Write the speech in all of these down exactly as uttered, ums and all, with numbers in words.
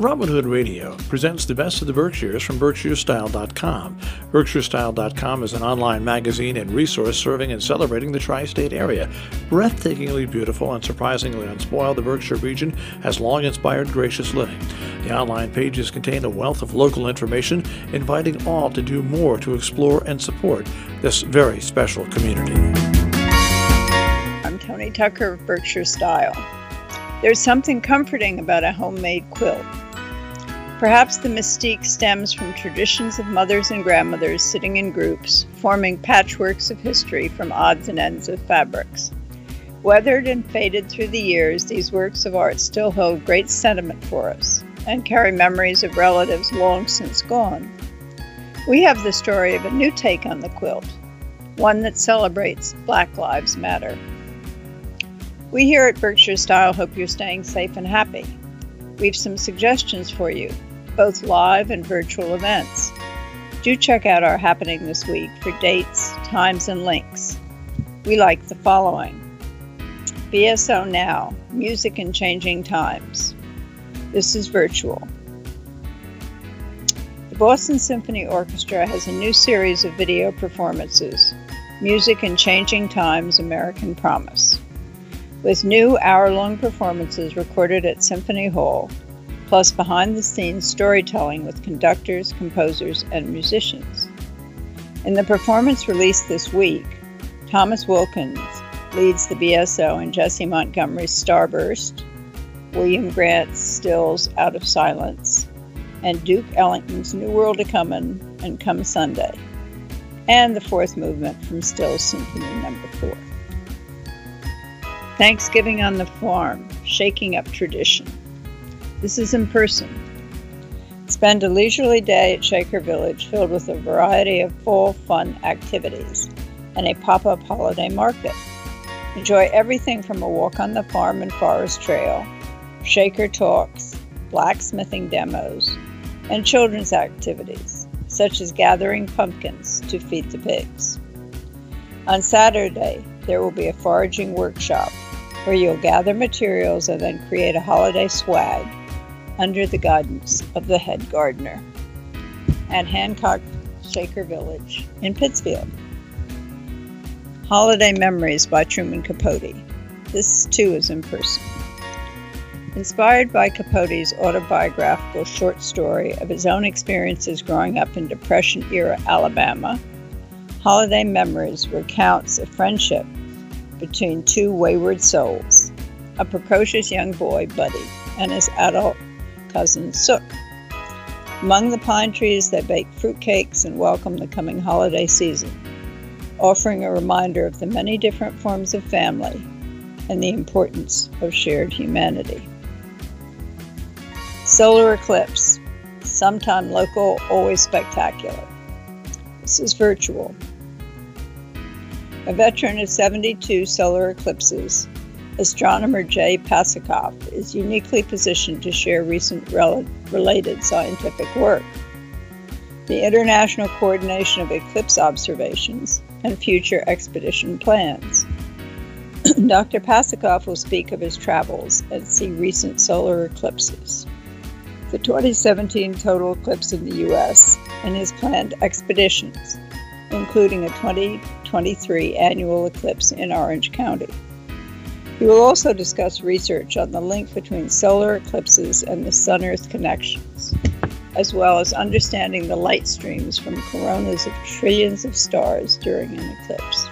Robin Hood Radio presents the best of the Berkshires from Berkshire Style dot com. Berkshire Style dot com is an online magazine and resource serving and celebrating the tri-state area. Breathtakingly beautiful and surprisingly unspoiled, the Berkshire region has long inspired gracious living. The online pages contain a wealth of local information, inviting all to do more to explore and support this very special community. I'm Tony Tucker of Berkshire Style. There's something comforting about a homemade quilt. Perhaps the mystique stems from traditions of mothers and grandmothers sitting in groups, forming patchworks of history from odds and ends of fabrics. Weathered and faded through the years, these works of art still hold great sentiment for us and carry memories of relatives long since gone. We have the story of a new take on the quilt, one that celebrates Black Lives Matter. We here at Berkshire Style hope you're staying safe and happy. We've some suggestions for you, both live and virtual events. Do check out our happening this week for dates, times, and links. We like the following. B S O Now, Music in Changing Times. This is virtual. The Boston Symphony Orchestra has a new series of video performances, Music in Changing Times, American Promise, with new hour-long performances recorded at Symphony Hall, plus behind-the-scenes storytelling with conductors, composers, and musicians. In the performance released this week, Thomas Wilkins leads the B S O in Jesse Montgomery's Starburst, William Grant Still's Out of Silence, and Duke Ellington's New World A-Comin' and Come Sunday, and the fourth movement from Still's Symphony Number Four. Thanksgiving on the Farm, Shaking Up Tradition. This is in person. Spend a leisurely day at Shaker Village filled with a variety of fall fun activities and a pop-up holiday market. Enjoy everything from a walk on the farm and forest trail, Shaker talks, blacksmithing demos, and children's activities, such as gathering pumpkins to feed the pigs. On Saturday, there will be a foraging workshop where you'll gather materials and then create a holiday swag under the guidance of the head gardener at Hancock Shaker Village in Pittsfield. Holiday Memories by Truman Capote. This too is in person. Inspired by Capote's autobiographical short story of his own experiences growing up in Depression-era Alabama, Holiday Memories recounts a friendship between two wayward souls, a precocious young boy, Buddy, and his adult cousin, Sook. Among the pine trees, they bake fruitcakes and welcome the coming holiday season, offering a reminder of the many different forms of family and the importance of shared humanity. Solar eclipse, sometime local, always spectacular. This is virtual. A veteran of seventy-two solar eclipses, astronomer Jay Pasakoff is uniquely positioned to share recent rel- related scientific work, the international coordination of eclipse observations, and future expedition plans. Doctor Pasakoff will speak of his travels and see recent solar eclipses, the twenty seventeen total eclipse in the U S, and his planned expeditions, including a twenty twenty-three annual eclipse in Orange County. He will also discuss research on the link between solar eclipses and the Sun-Earth connections, as well as understanding the light streams from coronas of trillions of stars during an eclipse.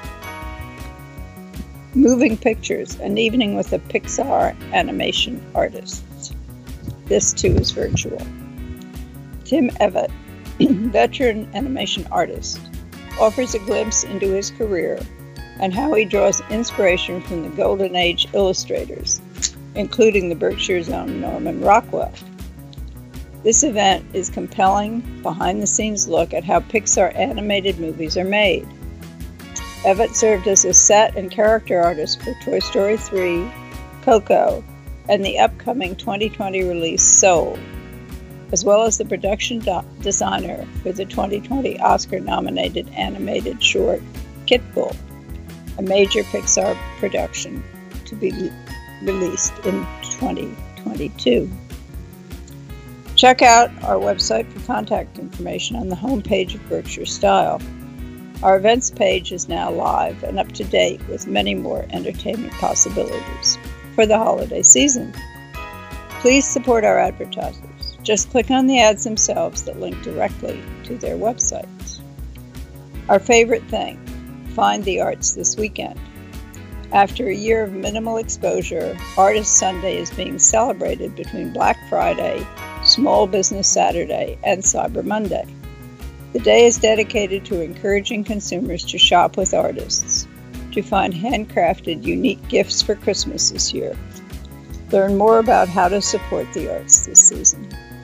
Moving Pictures, an evening with a Pixar animation artist. This too is virtual. Tim Evett, veteran animation artist, offers a glimpse into his career and how he draws inspiration from the Golden Age illustrators, including the Berkshire's own Norman Rockwell. This event is compelling, behind-the-scenes look at how Pixar animated movies are made. Evett served as a set and character artist for Toy Story three, Coco, and the upcoming twenty twenty release Soul, as well as the production do- designer for the twenty twenty Oscar-nominated animated short Kit Bull, a major Pixar production to be le- released in twenty twenty-two. Check out our website for contact information on the homepage of Berkshire Style. Our events page is now live and up to date with many more entertainment possibilities for the holiday season. Please support our advertisers. Just click on the ads themselves that link directly to their websites. Our favorite thing, find the arts this weekend. After a year of minimal exposure, Artist Sunday is being celebrated between Black Friday, Small Business Saturday, and Cyber Monday. The day is dedicated to encouraging consumers to shop with artists, to find handcrafted, unique gifts for Christmas this year. Learn more about how to support the arts this season.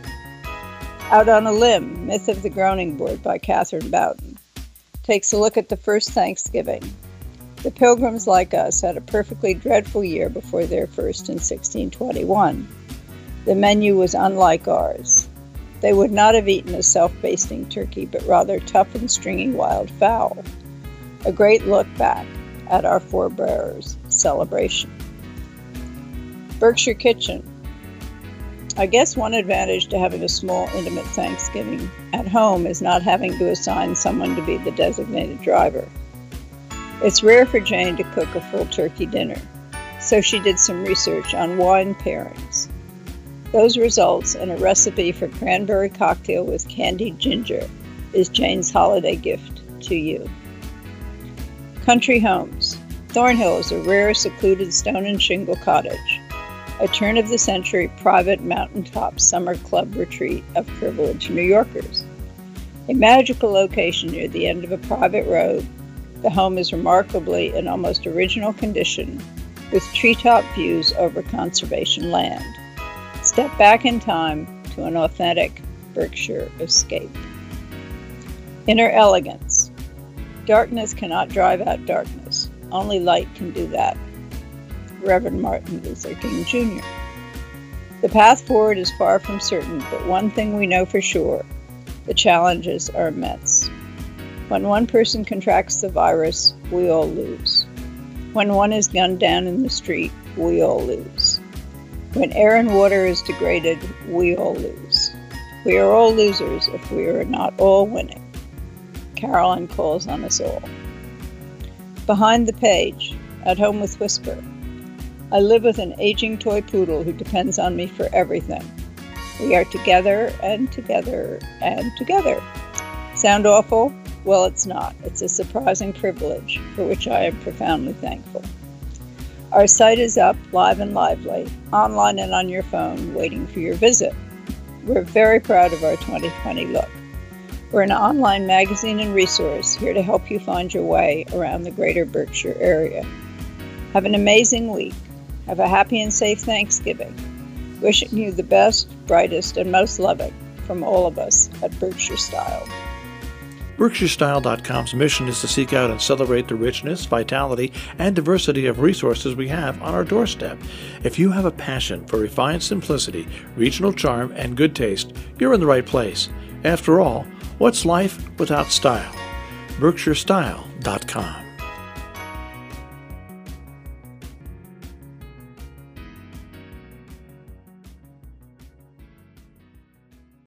Out on a Limb, Myth of the Groaning Board by Catherine Bowden takes a look at the first Thanksgiving. The Pilgrims, like us, had a perfectly dreadful year before their first in sixteen twenty-one. The menu was unlike ours. They would not have eaten a self-basting turkey, but rather tough and stringy wild fowl. A great look back at our forebears' celebration. Berkshire Kitchen. I guess one advantage to having a small, intimate Thanksgiving at home is not having to assign someone to be the designated driver. It's rare for Jane to cook a full turkey dinner, so she did some research on wine pairings. Those results and a recipe for cranberry cocktail with candied ginger is Jane's holiday gift to you. Country Homes. Thornhill is a rare, secluded stone and shingle cottage, a turn-of-the-century private mountaintop summer club retreat of privileged New Yorkers. A magical location near the end of a private road, the home is remarkably in almost original condition, with treetop views over conservation land. Step back in time to an authentic Berkshire escape. Inner Elegance. Darkness cannot drive out darkness. Only light can do that. Reverend Martin Luther King Junior The path forward is far from certain, but one thing we know for sure, the challenges are immense. When one person contracts the virus, we all lose. When one is gunned down in the street, we all lose. When air and water is degraded, we all lose. We are all losers if we are not all winning. Carolyn calls on us all. Behind the page, at home with Whisper. I live with an aging toy poodle who depends on me for everything. We are together and together and together. Sound awful? Well, it's not. It's a surprising privilege for which I am profoundly thankful. Our site is up, live and lively, online and on your phone, waiting for your visit. We're very proud of our twenty twenty look. We're an online magazine and resource here to help you find your way around the greater Berkshire area. Have an amazing week. Have a happy and safe Thanksgiving. Wishing you the best, brightest, and most loving from all of us at Berkshire Style. Berkshire Style dot com's mission is to seek out and celebrate the richness, vitality, and diversity of resources we have on our doorstep. If you have a passion for refined simplicity, regional charm, and good taste, you're in the right place. After all, what's life without style? Berkshire Style dot com